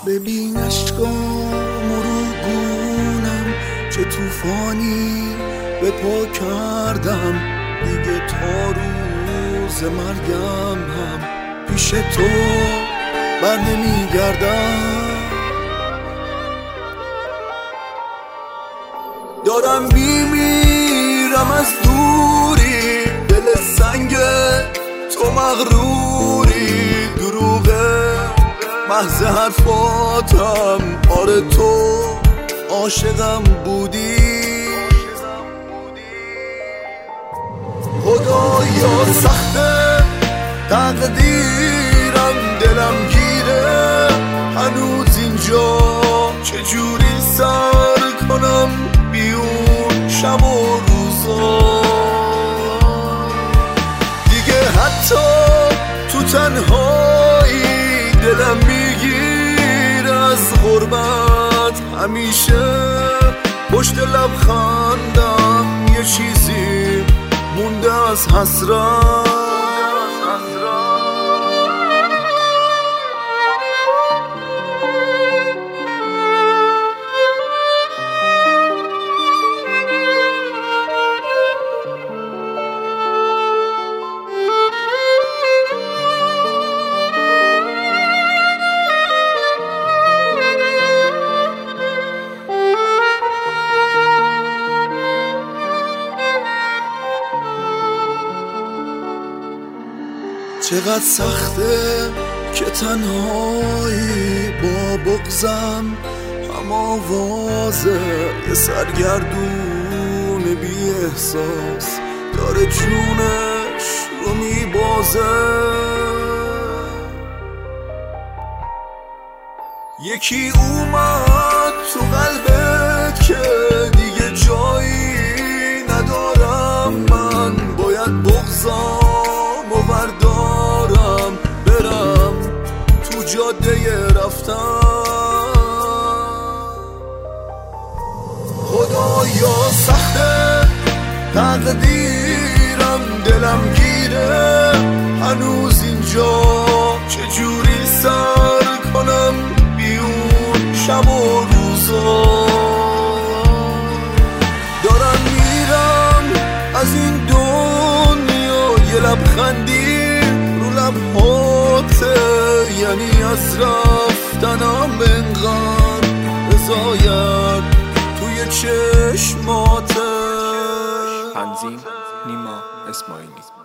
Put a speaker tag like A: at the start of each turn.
A: ببین اشکام رو گونم چه توفانی به پا کردم، دیگه تا روز مرگم هم پیش تو بر نمیگردم. دارم میمیرم از دوری، دل سنگ تو مغروری، دروغه محض حرفاتم. آره تو عاشقم بودی، خدایا سخته تقدیرم، دلم گیره هنوز اینجا، چجوری سر کنم بیون شب و روزا. دیگه حتی تو تنهایی دلم میگیره از غربت، همیشه پشت لبخندم یه چیزی مونده از حسرت. چقدر سخته که تنهایی با بغضم هم آوازه، یه سرگردون بی احساس داره جونش رو میبازه. یکی اومد تو قلبت که دیگه جایی ندارم، من باید بغضم و بردارم برم تو جاده رفتن. خدایا سخته تقدیرم، دلم گیره هنوز اینجا، چجوری سر کنم بیون شب و روزا. دارم میرم از این دنیا، یه لبخندی رو لبهاته، یعنی از رفتنم انقدر رضایت توی چشماته.
B: تنظیم نیما اسماعیلی.